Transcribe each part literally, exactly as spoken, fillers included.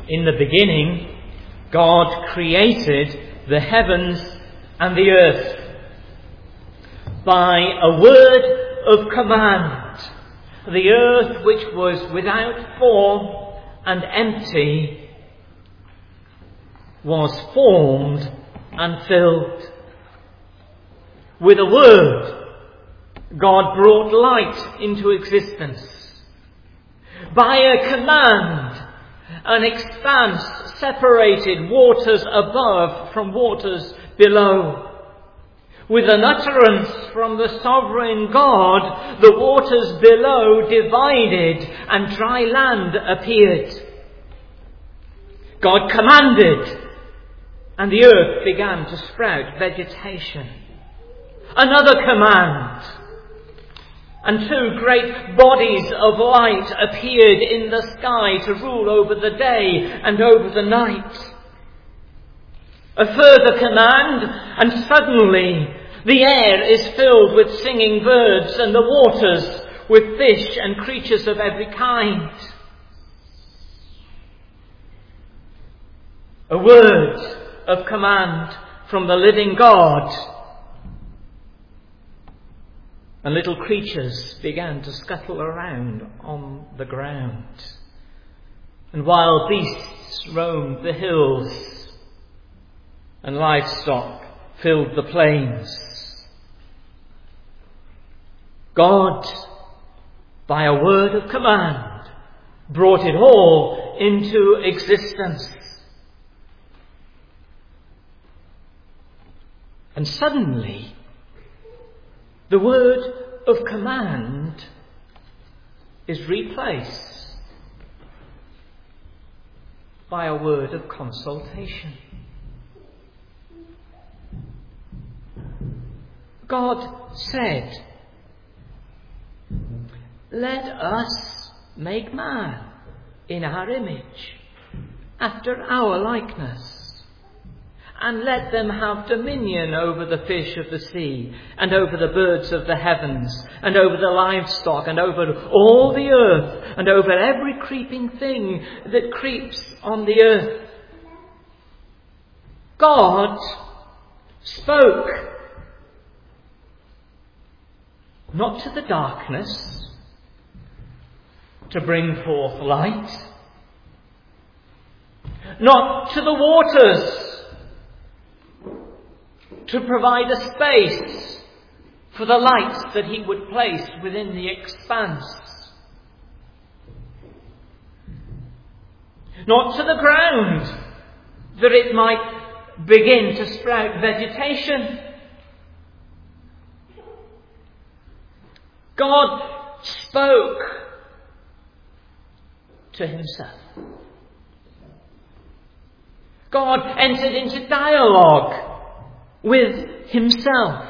In the beginning, God created the heavens and the earth by a word of command. The earth, which was without form and empty, was formed and filled. With a word, God brought light into existence. By a command, an expanse separated waters above from waters below. With an utterance from the sovereign God, the waters below divided and dry land appeared. God commanded, and the earth began to sprout vegetation. Another command, and two great bodies of light appeared in the sky to rule over the day and over the night. A further command, and suddenly the air is filled with singing birds and the waters with fish and creatures of every kind. A word of command from the living God. And little creatures began to scuttle around on the ground. And wild beasts roamed the hills, and livestock filled the plains. God, by a word of command, brought it all into existence. And suddenly, the word of command is replaced by a word of consultation. God said, "Let us make man in our image, after our likeness, and let them have dominion over the fish of the sea, and over the birds of the heavens, and over the livestock, and over all the earth, and over every creeping thing that creeps on the earth." God spoke. Not to the darkness to bring forth light. Not to the waters to provide a space for the light that he would place within the expanse. Not to the ground that it might begin to sprout vegetation. God spoke to himself. God entered into dialogue with himself.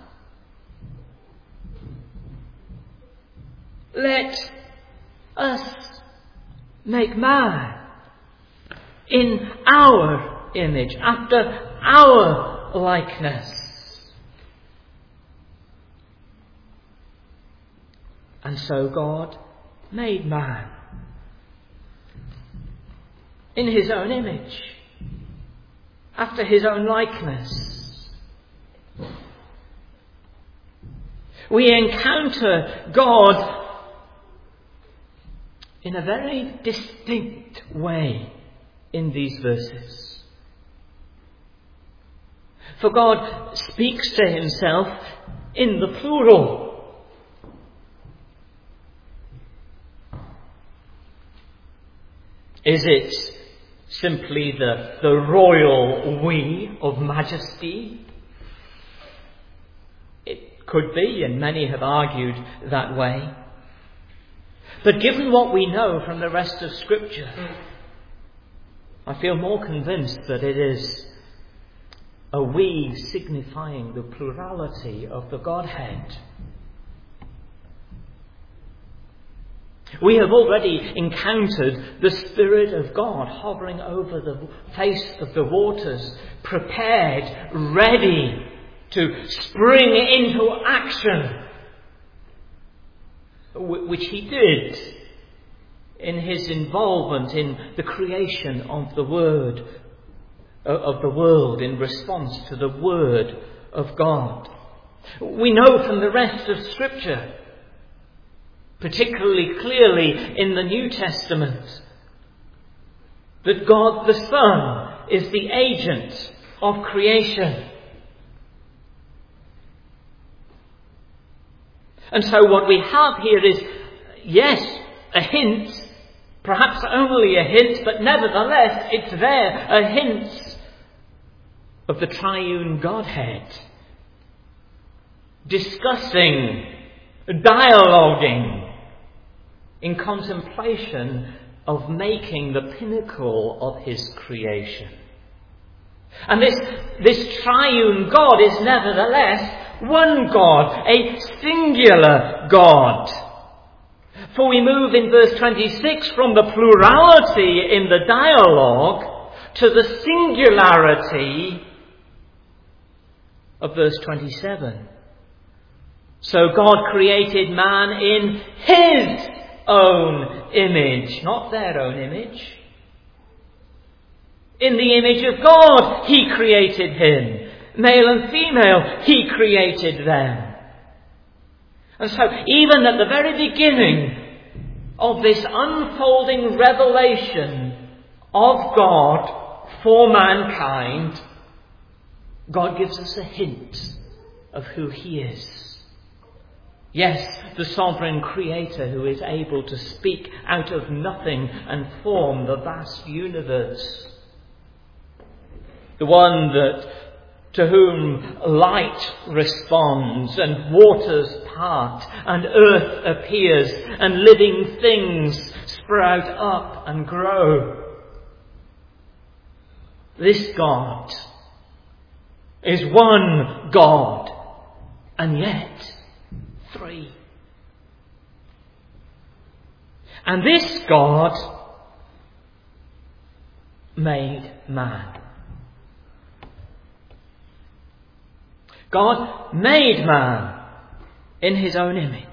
Let us make man in our image, after our likeness. And so God made man in his own image, after his own likeness. We encounter God in a very distinct way in these verses. For God speaks to himself in the plural. Is it simply the, the royal we of majesty? It could be, and many have argued that way. But given what we know from the rest of Scripture, I feel more convinced that it is a we signifying the plurality of the Godhead. We have already encountered the Spirit of God hovering over the face of the waters, prepared, ready to spring into action, which he did in his involvement in the creation of the word, of the world in response to the word of God. We know from the rest of Scripture, particularly clearly in the New Testament, that God the Son is the agent of creation. And so what we have here is, yes, a hint, perhaps only a hint, but nevertheless it's there, a hint of the triune Godhead, discussing, dialoguing, in contemplation of making the pinnacle of his creation. And this, this triune God is nevertheless one God, a singular God. For we move in verse twenty-six from the plurality in the dialogue to the singularity of verse twenty-seven. So God created man in his own image, not their own image. In the image of God he created him. Male and female he created them. And so even at the very beginning of this unfolding revelation of God for mankind, God gives us a hint of who he is. Yes, the sovereign creator who is able to speak out of nothing and form the vast universe. The one that to whom light responds and waters part and earth appears and living things sprout up and grow. This God is one God, and yet three. And this God made man. God made man in his own image.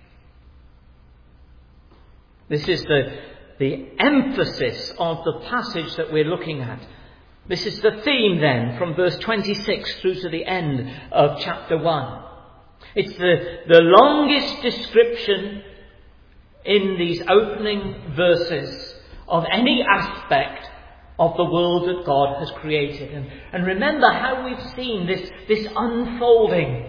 This is the, the emphasis of the passage that we're looking at. This is the theme then from verse twenty-six through to the end of chapter one. It's the, the longest description in these opening verses of any aspect of the world that God has created. And, and remember how we've seen this, this unfolding.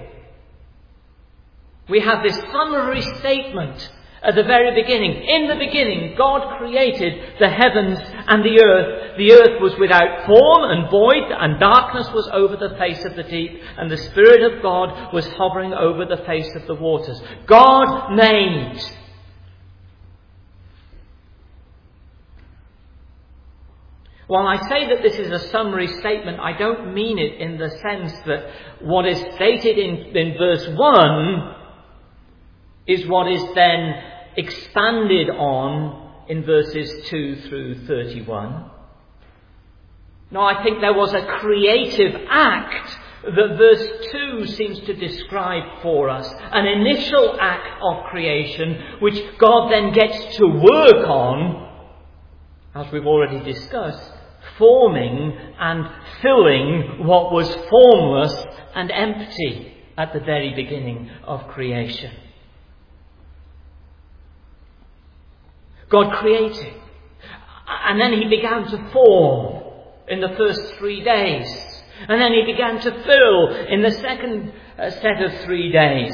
We have this summary statement at the very beginning. In the beginning, God created the heavens and the earth. The earth was without form and void, and darkness was over the face of the deep, and the Spirit of God was hovering over the face of the waters. God made. While I say that this is a summary statement, I don't mean it in the sense that what is stated in, in verse one is what is then expanded on in verses two through thirty-one. No, I think there was a creative act that verse two seems to describe for us. An initial act of creation which God then gets to work on, as we've already discussed, forming and filling what was formless and empty at the very beginning of creation. God created, and then he began to form in the first three days, and then he began to fill in the second uh, set of three days.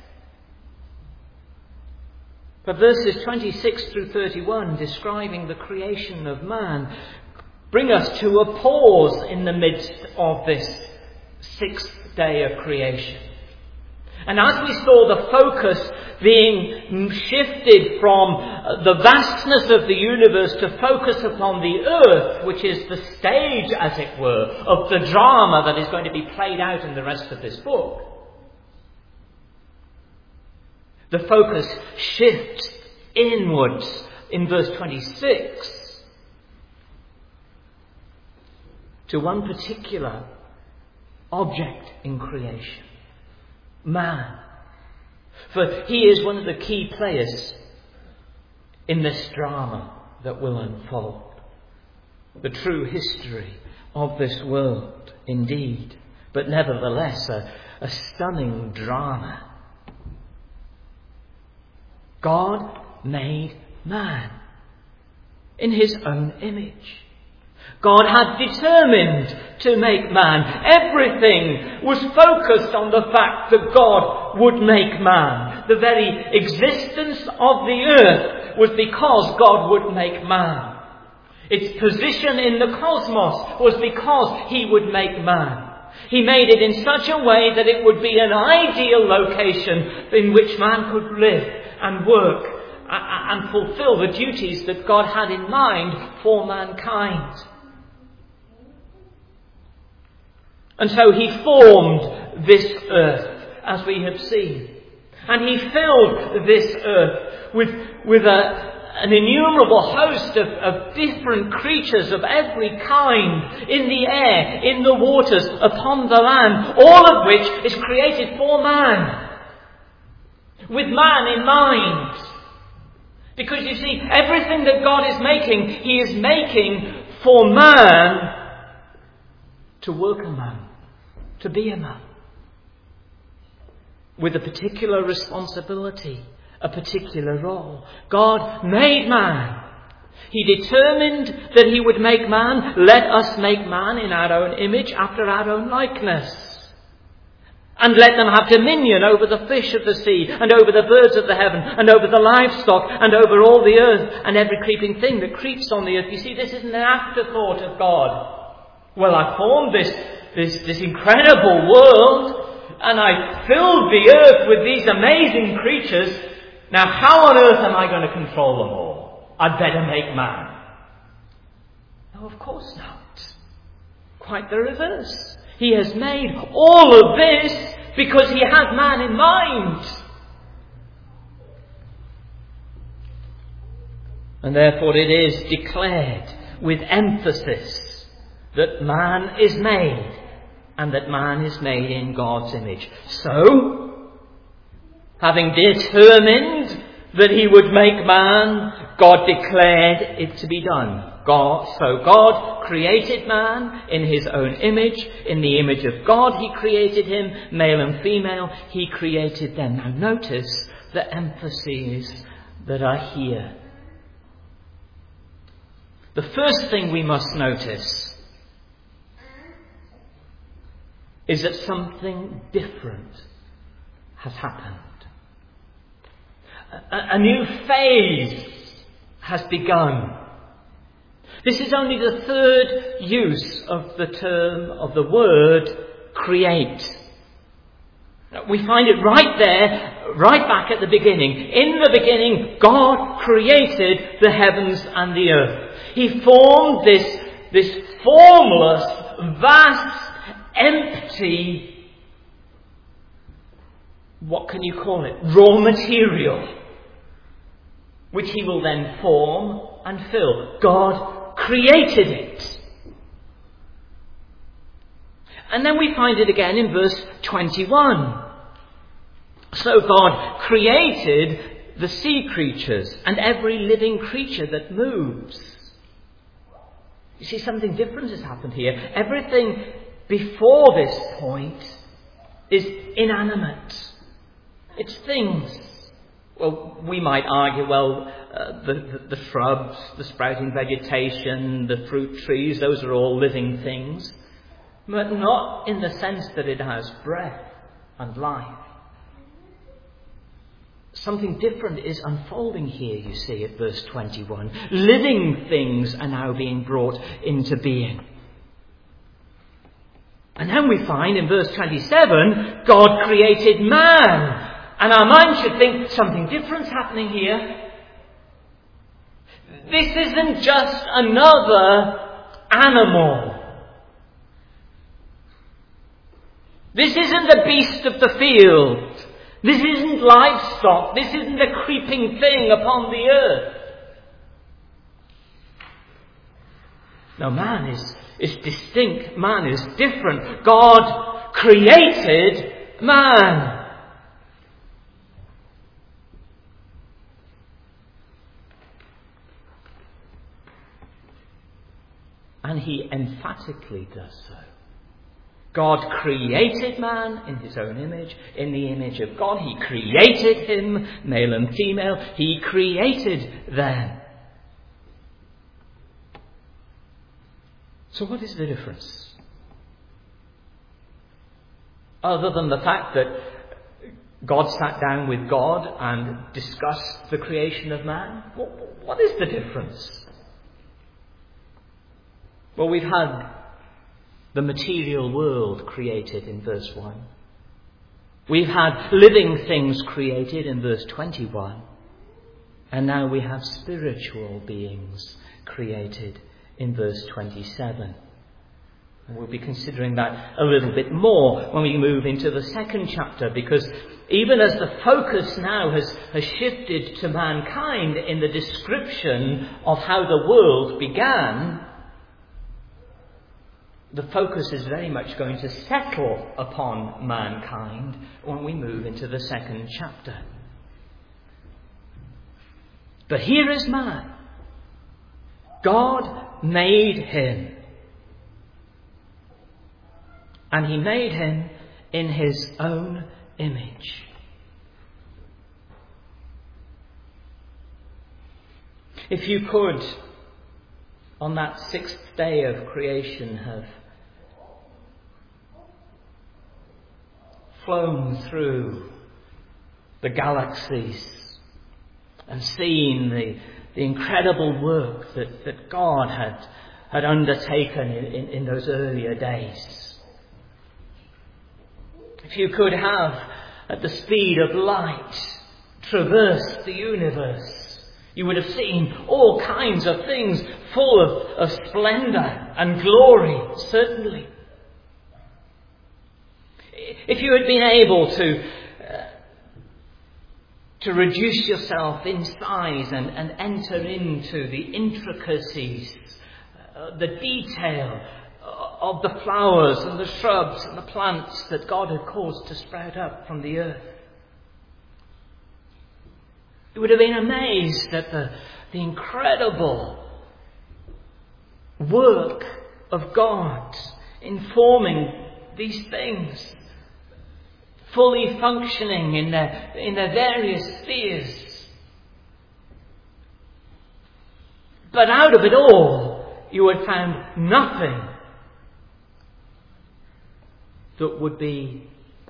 But verses twenty-six through thirty-one, describing the creation of man, bring us to a pause in the midst of this sixth day of creation. And as we saw the focus being shifted from the vastness of the universe to focus upon the earth, which is the stage, as it were, of the drama that is going to be played out in the rest of this book, the focus shifts inwards in verse twenty-six to one particular object in creation. Man. For he is one of the key players in this drama that will unfold. The true history of this world, indeed, but nevertheless a, a stunning drama. God made man in his own image. God had determined to make man. Everything was focused on the fact that God would make man. The very existence of the earth was because God would make man. Its position in the cosmos was because he would make man. He made it in such a way that it would be an ideal location in which man could live and work and fulfill the duties that God had in mind for mankind. And so he formed this earth, as we have seen. And he filled this earth with, with a, an innumerable host of, of different creatures of every kind, in the air, in the waters, upon the land, all of which is created for man, with man in mind. Because you see, everything that God is making, he is making for man to work a man, to be a man, with a particular responsibility, a particular role. God made man. He determined that he would make man. Let us make man in our own image, after our own likeness. And let them have dominion over the fish of the sea, and over the birds of the heaven, and over the livestock, and over all the earth, and every creeping thing that creeps on the earth. You see, this isn't an afterthought of God. Well, I formed this, this, this incredible world, and I filled the earth with these amazing creatures. Now, how on earth am I going to control them all? I'd better make man. No, of course not. Quite the reverse. He has made all of this because he had man in mind. And therefore it is declared with emphasis that man is made, and that man is made in God's image. So, having determined that he would make man, God declared it to be done. God, so God created man in his own image. In the image of God he created him, male and female, he created them. Now notice the emphases that are here. The first thing we must notice is that something different has happened. A, a new phase has begun. This is only the third use of the term, of the word, create. We find it right there, right back at the beginning. In the beginning, God created the heavens and the earth. He formed this, this formless, vast, empty, what can you call it? Raw material, which he will then form and fill. God created it. And then we find it again in verse twenty-one. So God created the sea creatures and every living creature that moves. You see, something different has happened here. Everything before this point is inanimate. It's things. Well, we might argue, well, uh, the, the, the shrubs, the sprouting vegetation, the fruit trees, those are all living things. But not in the sense that it has breath and life. Something different is unfolding here, you see, at verse twenty-one. Living things are now being brought into being. And then we find in verse twenty-seven, God created man. And our mind should think something different's happening here. This isn't just another animal. This isn't the beast of the field. This isn't livestock. This isn't a creeping thing upon the earth. No, man is, is distinct. Man is different. God created man. And he emphatically does so. God created man in his own image, in the image of God. He created him, male and female. He created them. So what is the difference? Other than the fact that God sat down with God and discussed the creation of man, what is the difference? Well, we've had the material world created in verse one. We've had living things created in verse twenty-one. And now we have spiritual beings created in verse twenty-seven. And we'll be considering that a little bit more when we move into the second chapter, because even as the focus now has, has shifted to mankind in the description of how the world began, the focus is very much going to settle upon mankind when we move into the second chapter. But here is man. God made him. And he made him in his own image. If you could, on that sixth day of creation, have flown through the galaxies and seen the, the incredible work that, that God had, had undertaken in, in, in those earlier days. If you could have, at the speed of light, traversed the universe, you would have seen all kinds of things full of, of splendour and glory, certainly. If you had been able to uh, to reduce yourself in size and, and enter into the intricacies, uh, the detail of the flowers and the shrubs and the plants that God had caused to sprout up from the earth, you would have been amazed at the, the incredible work of God in forming these things, fully functioning in their, in their various spheres. But out of it all, you had found nothing that would be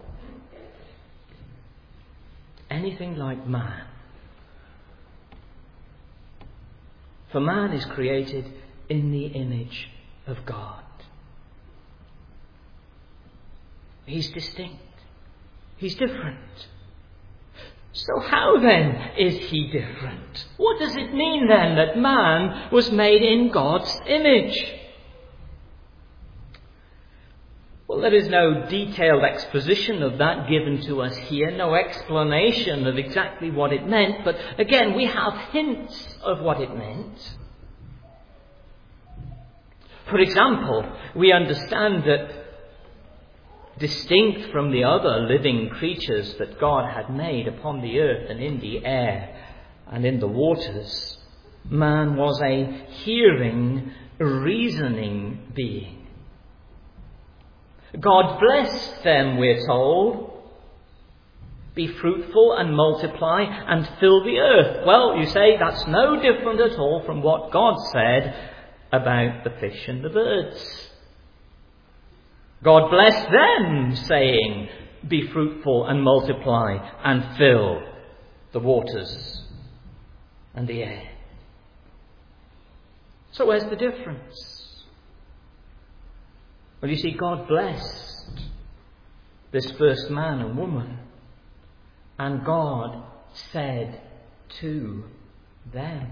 anything like man. For man is created in the image of God. He's distinct. He's different. So how then is he different? What does it mean then that man was made in God's image? Well, there is no detailed exposition of that given to us here, no explanation of exactly what it meant, but again, we have hints of what it meant. For example, we understand that distinct from the other living creatures that God had made upon the earth and in the air and in the waters, man was a hearing, reasoning being. God blessed them, we're told. Be fruitful and multiply and fill the earth. Well, you say that's no different at all from what God said about the fish and the birds. God blessed them, saying, be fruitful and multiply and fill the waters and the air. So where's the difference? Well, you see, God blessed this first man and woman, and God said to them.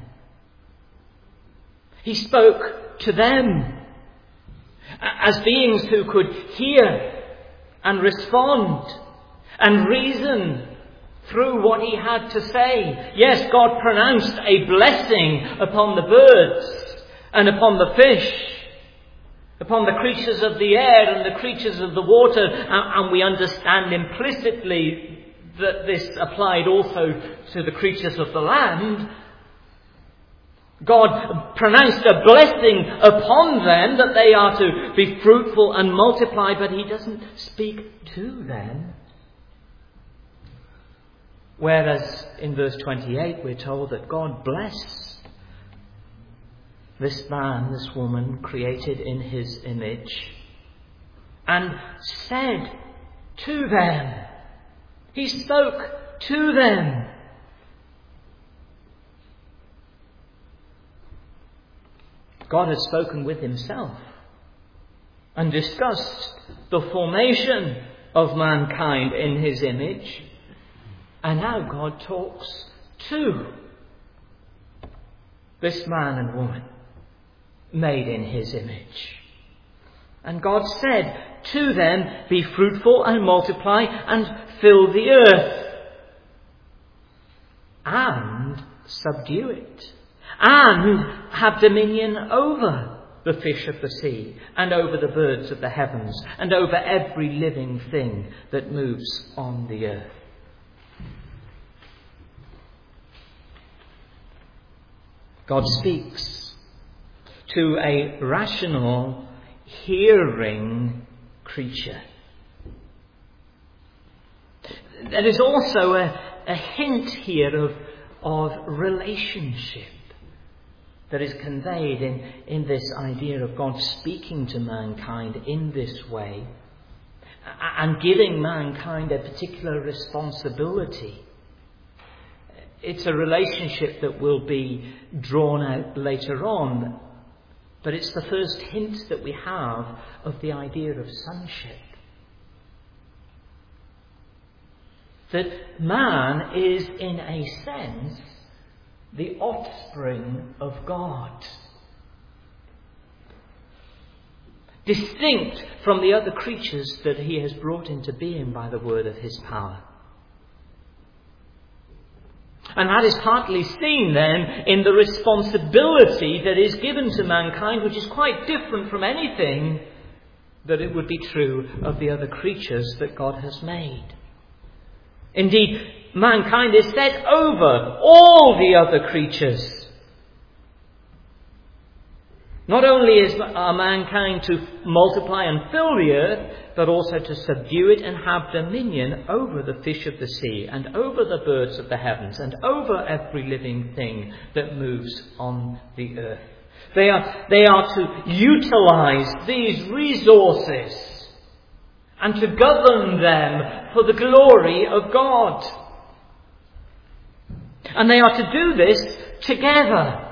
He spoke to them as beings who could hear and respond and reason through what he had to say. Yes, God pronounced a blessing upon the birds and upon the fish, upon the creatures of the air and the creatures of the water, and we understand implicitly that this applied also to the creatures of the land. God pronounced a blessing upon them that they are to be fruitful and multiply, but he doesn't speak to them. Whereas in verse twenty-eight we're told that God blessed this man, this woman, created in his image, and said to them, he spoke to them. God has spoken with himself and discussed the formation of mankind in his image. And now God talks to this man and woman made in his image. And God said to them, be fruitful and multiply and fill the earth and subdue it, and have dominion over the fish of the sea, and over the birds of the heavens, and over every living thing that moves on the earth. God speaks to a rational, hearing creature. There is also a, a hint here of, of relationship that is conveyed in, in this idea of God speaking to mankind in this way and giving mankind a particular responsibility. It's a relationship that will be drawn out later on, but it's the first hint that we have of the idea of sonship. That man is, in a sense, the offspring of God, distinct from the other creatures that he has brought into being by the word of his power. And that is partly seen then in the responsibility that is given to mankind, which is quite different from anything that it would be true of the other creatures that God has made. Indeed, mankind is set over all the other creatures. Not only is our mankind to multiply and fill the earth, but also to subdue it and have dominion over the fish of the sea, and over the birds of the heavens, and over every living thing that moves on the earth. They are, they are to utilize these resources and to govern them for the glory of God. And they are to do this together.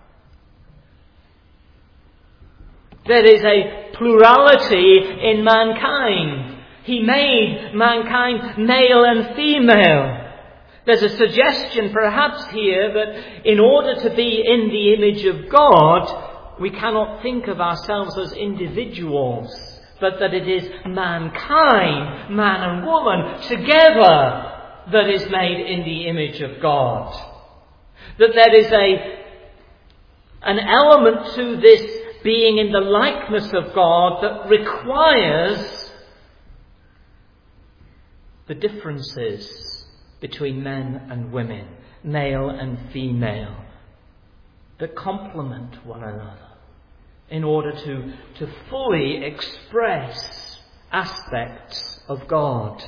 There is a plurality in mankind. He made mankind male and female. There's a suggestion perhaps here that in order to be in the image of God, we cannot think of ourselves as individuals, but that it is mankind, man and woman, together that is made in the image of God. That there is a an element to this being in the likeness of God that requires the differences between men and women, male and female, that complement one another in order to, to fully express aspects of God.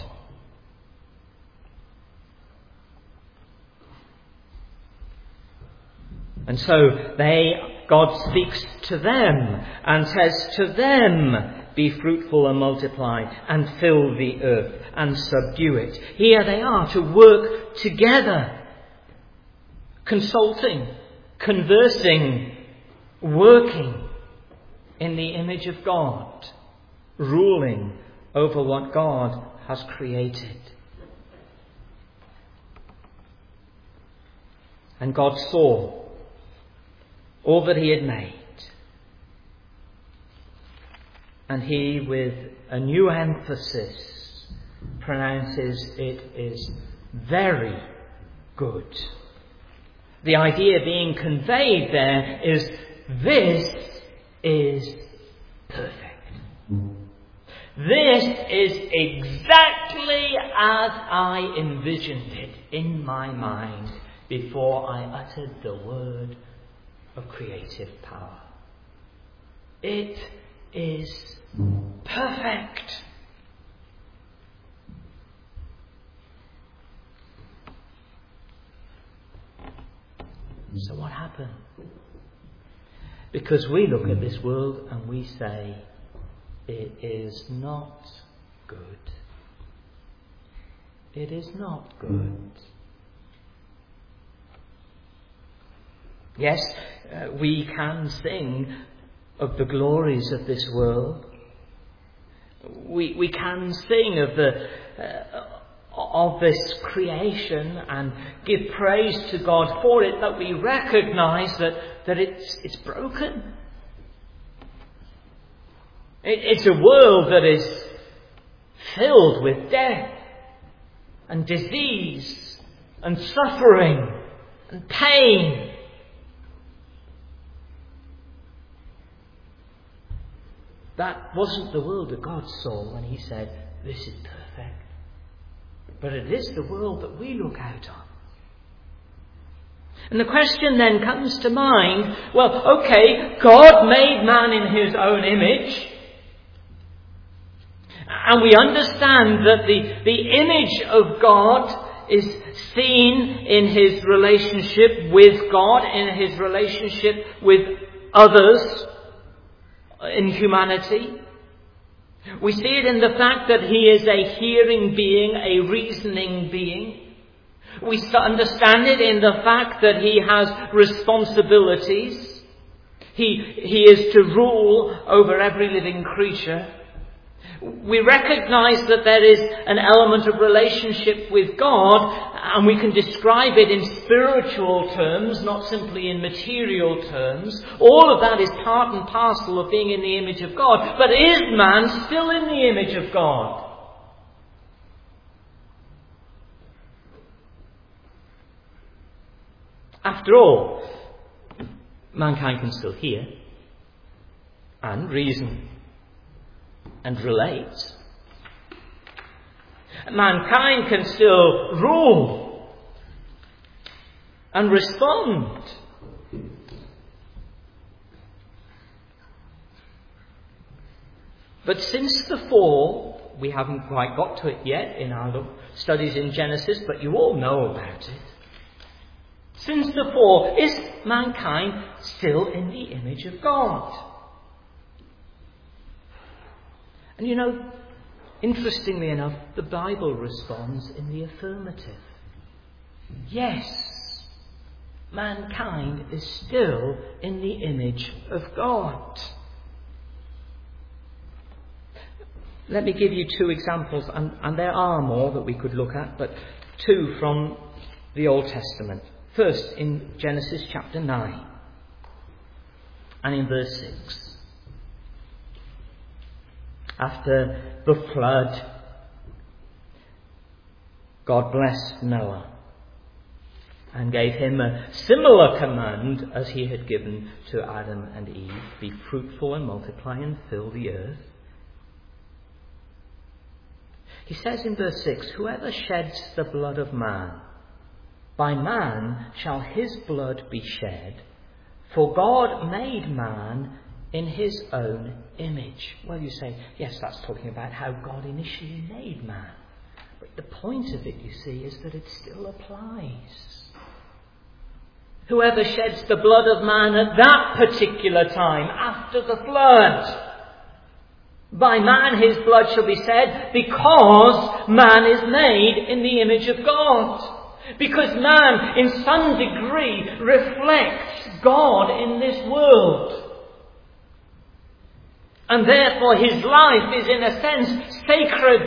And so they, God speaks to them and says to them, be fruitful and multiply and fill the earth and subdue it. Here they are to work together, consulting, conversing, working in the image of God, ruling over what God has created. And God saw all that he had made. And he, with a new emphasis, pronounces it is very good. The idea being conveyed there is, this is perfect. This is exactly as I envisioned it in my mind before I uttered the word of creative power. It is perfect. So what happened? Because we look at this world and we say, it is not good. It is not good. Yes, uh, we can sing of the glories of this world. We we can sing of the uh, of this creation and give praise to God for it, but we recognise that, that it's it's broken. It, it's a world that is filled with death and disease and suffering and pain. That wasn't the world that God saw when he said, this is perfect. But it is the world that we look out on. And the question then comes to mind, well, okay, God made man in his own image. And we understand that the, the image of God is seen in his relationship with God, in his relationship with others in humanity. We see it in the fact that he is a hearing being, a reasoning being. We understand it in the fact that he has responsibilities. He, he is to rule over every living creature. We recognize that there is an element of relationship with God, and we can describe it in spiritual terms, not simply in material terms. All of that is part and parcel of being in the image of God. But is man still in the image of God? After all, mankind can still hear and reason and relate. Mankind can still rule and respond. But since the fall, we haven't quite got to it yet in our studies in Genesis, but you all know about it. Since the fall, is mankind still in the image of God? And you know, interestingly enough, the Bible responds in the affirmative. Yes, mankind is still in the image of God. Let me give you two examples, and, and there are more that we could look at, but two from the Old Testament. First, in Genesis chapter nine, and in verse six. After the flood, God blessed Noah and gave him a similar command as he had given to Adam and Eve. Be fruitful and multiply and fill the earth. He says in verse six, whoever sheds the blood of man, by man shall his blood be shed, for God made man in his own image. Well, you say, yes, that's talking about how God initially made man. But the point of it, you see, is that it still applies. Whoever sheds the blood of man at that particular time, after the flood, by man his blood shall be shed, because man is made in the image of God. Because man, in some degree, reflects God in this world. And therefore his life is, in a sense, sacred.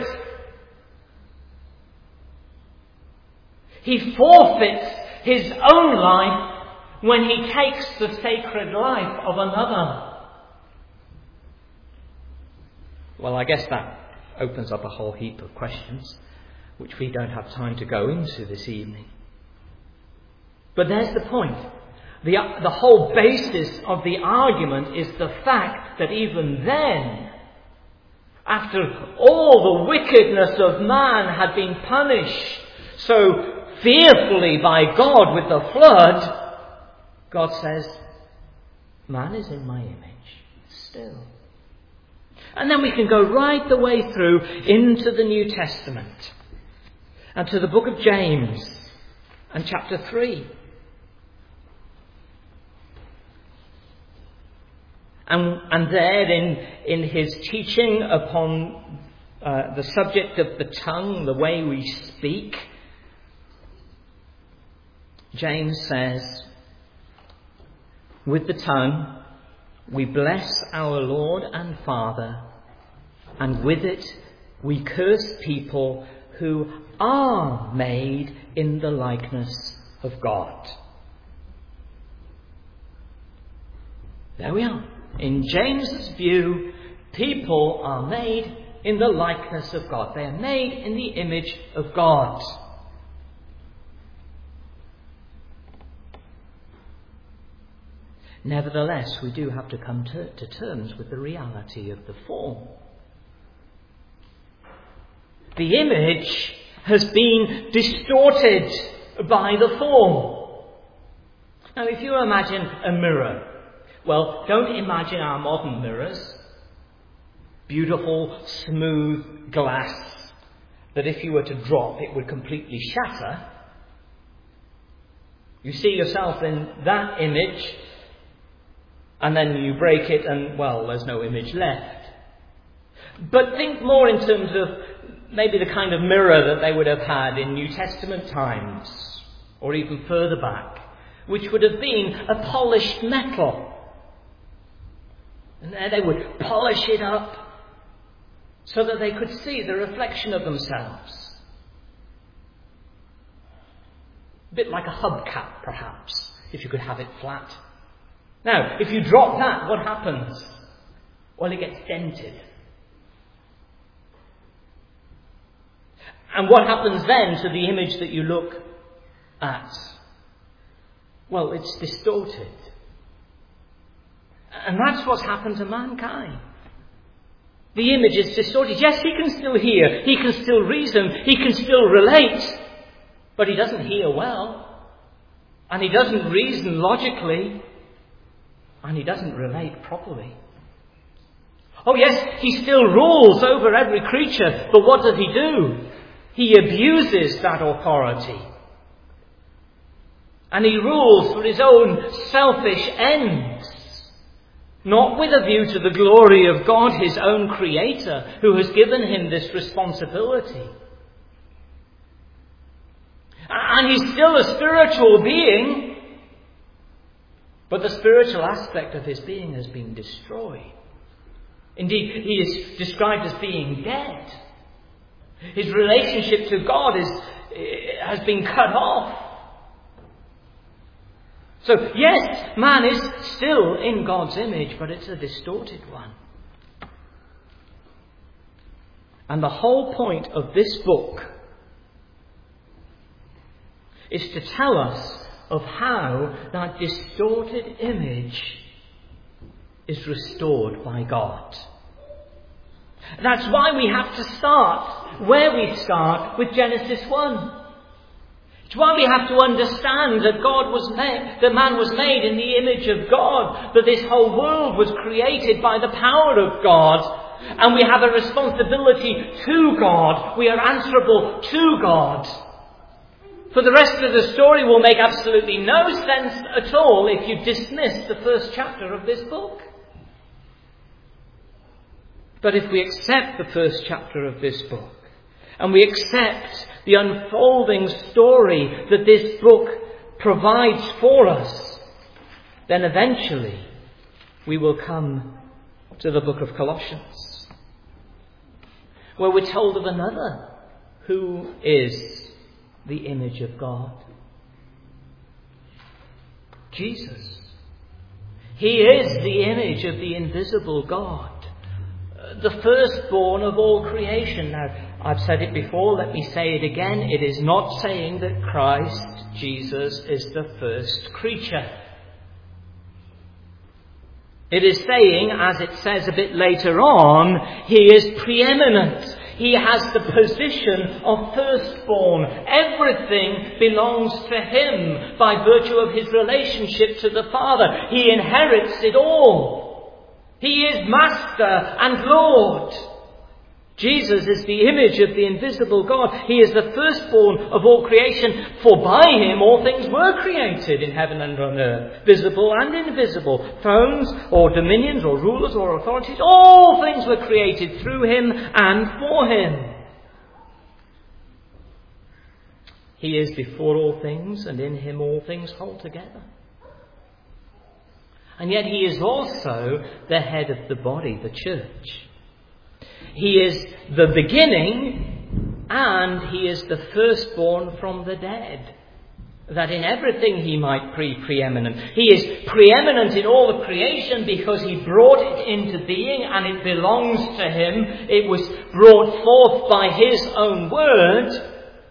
He forfeits his own life when he takes the sacred life of another. Well, I guess that opens up a whole heap of questions, which we don't have time to go into this evening. But there's the point. The, the whole basis of the argument is the fact that even then, after all the wickedness of man had been punished so fearfully by God with the flood, God says, Man is in my image still. And then we can go right the way through into the New Testament and to the book of James and chapter three. And, and there in, in his teaching upon uh, the subject of the tongue, the way we speak, James says, with the tongue we bless our Lord and Father, and with it we curse people who are made in the likeness of God. There we are. In James's view, people are made in the likeness of God. They are made in the image of God. Nevertheless, we do have to come to, to terms with the reality of the form. The image has been distorted by the form. Now, if you imagine a mirror, well, don't imagine our modern mirrors. Beautiful, smooth glass that if you were to drop, it would completely shatter. You see yourself in that image, and then you break it and, well, there's no image left. But think more in terms of maybe the kind of mirror that they would have had in New Testament times, or even further back, which would have been a polished metal. And there they would polish it up so that they could see the reflection of themselves. A bit like a hubcap, perhaps, if you could have it flat. Now, if you drop that, what happens? Well, it gets dented. And what happens then to the image that you look at? Well, it's distorted. And that's what's happened to mankind. The image is distorted. Yes, he can still hear. He can still reason. He can still relate. But he doesn't hear well. And he doesn't reason logically. And he doesn't relate properly. Oh yes, he still rules over every creature. But what does he do? He abuses that authority. And he rules for his own selfish ends. Not with a view to the glory of God, his own Creator, who has given him this responsibility. And he's still a spiritual being, but the spiritual aspect of his being has been destroyed. Indeed, he is described as being dead. His relationship to God is, has been cut off. So, yes, man is still in God's image, but it's a distorted one. And the whole point of this book is to tell us of how that distorted image is restored by God. That's why we have to start where we start with Genesis one. It's why we have to understand that God was made, that man was made in the image of God, that this whole world was created by the power of God, and we have a responsibility to God. We are answerable to God. For the rest of the story will make absolutely no sense at all if you dismiss the first chapter of this book. But if we accept the first chapter of this book, and we accept the unfolding story that this book provides for us, then eventually we will come to the book of Colossians, where we're told of another who is the image of God. Jesus. He is the image of the invisible God, the firstborn of all creation. Now, I've said it before, let me say it again. It is not saying that Christ, Jesus, is the first creature. It is saying, as it says a bit later on, he is preeminent. He has the position of firstborn. Everything belongs to him by virtue of his relationship to the Father. He inherits it all. He is Master and Lord. Jesus is the image of the invisible God. He is the firstborn of all creation, for by him all things were created in heaven and on earth, visible and invisible, thrones or dominions or rulers or authorities. All things were created through him and for him. He is before all things, and in him all things hold together. And yet he is also the head of the body, the church. He is the beginning, and he is the firstborn from the dead, that in everything he might be preeminent. He is preeminent in all the creation because he brought it into being, and it belongs to him. It was brought forth by his own word.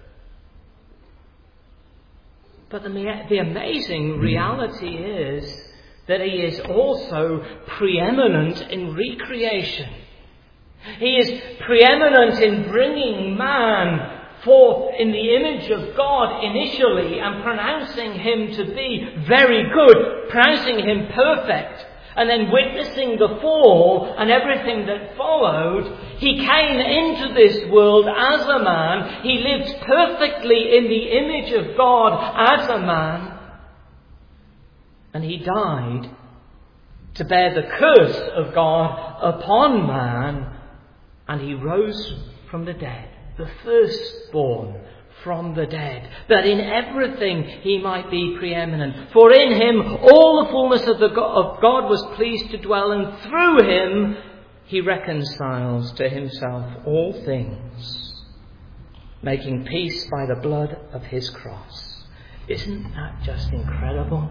But the, the amazing reality is that he is also preeminent in recreation. He is preeminent in bringing man forth in the image of God initially and pronouncing him to be very good, pronouncing him perfect, and then witnessing the fall and everything that followed. He came into this world as a man. He lived perfectly in the image of God as a man. And he died to bear the curse of God upon man. And he rose from the dead, the firstborn from the dead, that in everything he might be preeminent. For in him all the fullness of, the God, of God was pleased to dwell, and through him he reconciles to himself all things, making peace by the blood of his cross. Isn't that just incredible?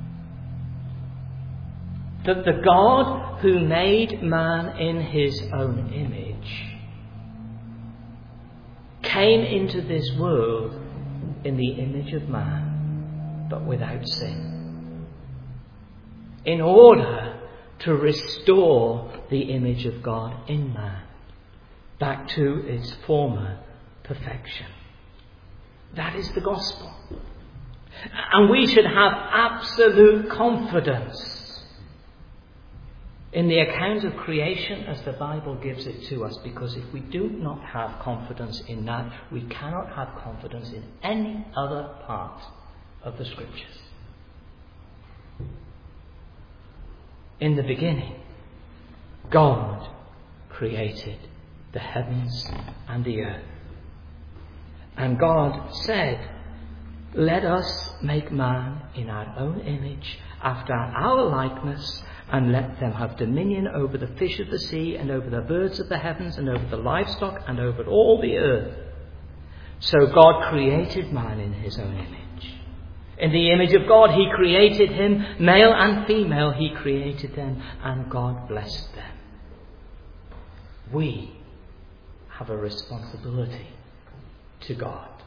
That the God who made man in his own image came into this world in the image of man, but without sin, in order to restore the image of God in man back to its former perfection. That is the gospel. And we should have absolute confidence in the account of creation as the Bible gives it to us, because if we do not have confidence in that, we cannot have confidence in any other part of the Scriptures. In the beginning, God created the heavens and the earth. And God said, "Let us make man in our own image, after our likeness, and let them have dominion over the fish of the sea, and over the birds of the heavens, and over the livestock, and over all the earth." So God created man in his own image. In the image of God he created him, male and female he created them, and God blessed them. We have a responsibility to God.